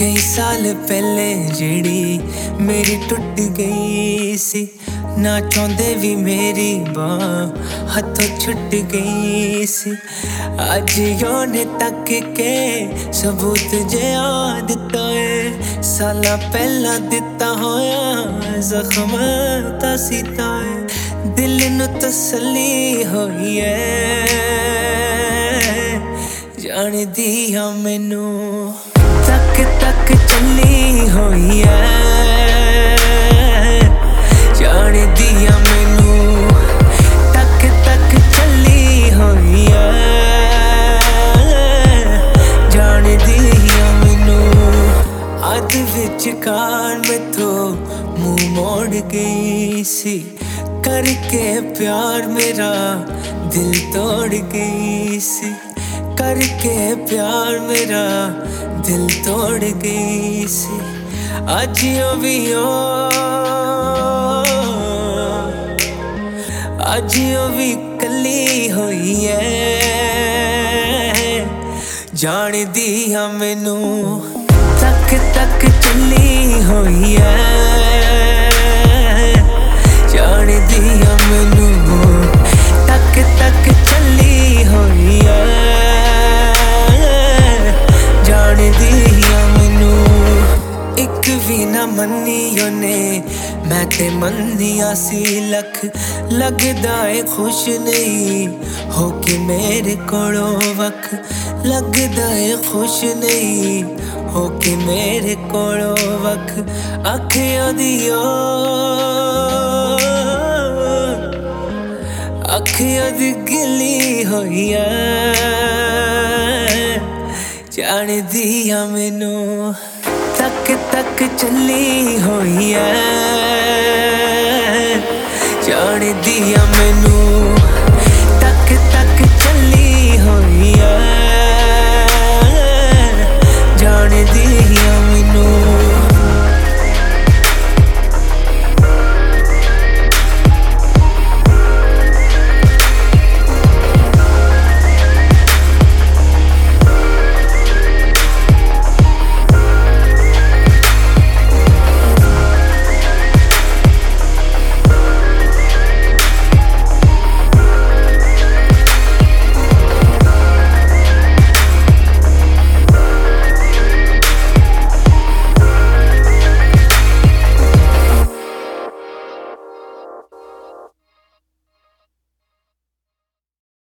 कई साल पहले जेड़ी मेरी टुट गई सी, ना चाहते भी मेरी बांह हाथों छुट गई सी। अज योने तक के सबूत जे दिता है, साला पहला दिता होया जख्म ता सीता है। दिल नू तसल्ली होई है, जान दिया मैनू तक तक चली होई है, जान दिया मैनू तक तक चली होई है, जान दिया मैनू। अध विचकार मैथों मुंह मोड़ गई सी, करके प्यार मेरा दिल तोड़ गई सी, करके प्यार मेरा दिल तोड़ गई सी। आज भी ओ आज भी कली होई है, जान दिया मैनू तक तक चली होई है, जान दिया मैनू तक तक चली होई है, जान दिया मैनू। एक भी ना मन्नी ओने मैं ते मंदिया सी लख, लगदा है खुश नहीं हो के मेरे कोलों वख, लगदा है खुश नहीं हो के मेरे कोलों वख। अखियों दियो अखियों दी गिली होई है, जान दिया मैनू तक तक चली होई है, जान